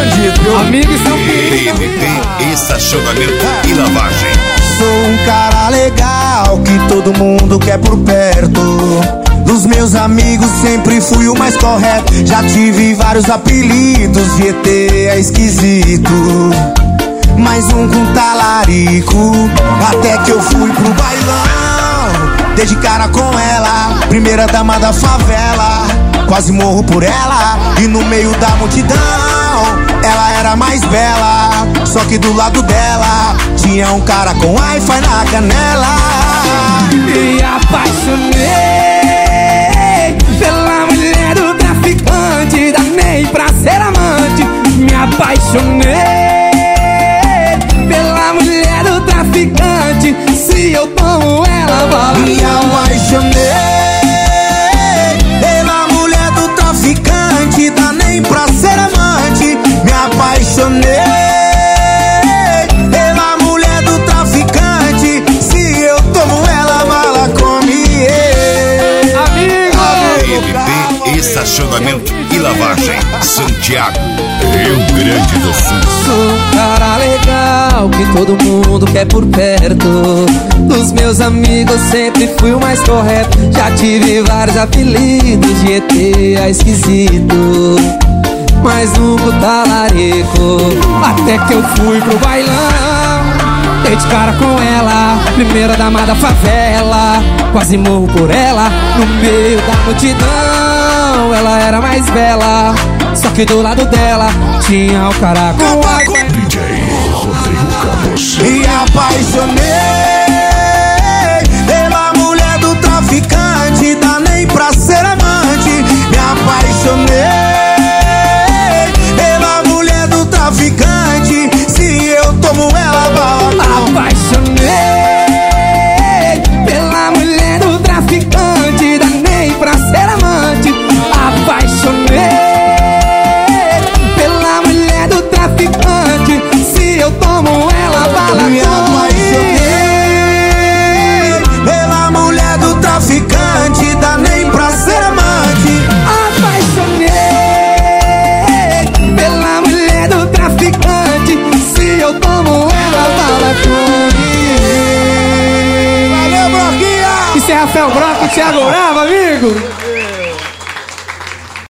bandido, viu? Amigos são perigos. PMP, estacionamento e lavagem. Sou um cara legal que todo mundo quer por perto. Dos meus amigos sempre fui o mais correto. Já tive vários apelidos, de ET é esquisito. Mais um com talarico. Até que eu fui pro bailão, dei de cara com ela, primeira dama da favela. Quase morro por ela, e no meio da multidão ela era mais bela. Só que do lado dela tinha um cara com Wi-Fi na canela. Me apaixonei pela mulher do traficante, da NEM pra ser amante. Me apaixonei pela mulher do traficante. Se eu tomo ela, bala. Me apaixonei pela mulher do traficante, da NEM pra ser amante. Me apaixonei pela mulher do traficante. Se eu tomo ela, bala come. PMP, estacionamento e lavagem. Santiago, Rio Grande do Sul. Sou um cara legal que todo mundo quer por perto. Dos meus amigos sempre fui o mais correto. Já tive vários apelidos, de ET é esquisito. Mais um com talarico. Até que eu fui pro bailão, dei de cara com ela, primeira dama da favela. Quase morro por ela, no meio da multidão ela era mais bela. Só que do lado dela tinha o cara com Wi-Fi. DJ Rodrigo Campos. Me apaixonei pela mulher do traficante, da NEM pra ser amante. Me apaixonei pela mulher do traficante. Se eu tomo ela, bala. Apaixonei pela mulher do traficante, da NEM pra ser amante. Apaixonei pela mulher do traficante. Se eu tomo ela, bala. Me apaixonei pela mulher do traficante, da NEM pra ser amante. Apaixonei pela mulher do traficante. Se eu tomo ela, bala comigo. Valeu, Broquinha! Isso é Rafael Broca e Thiago Bravo, amigo.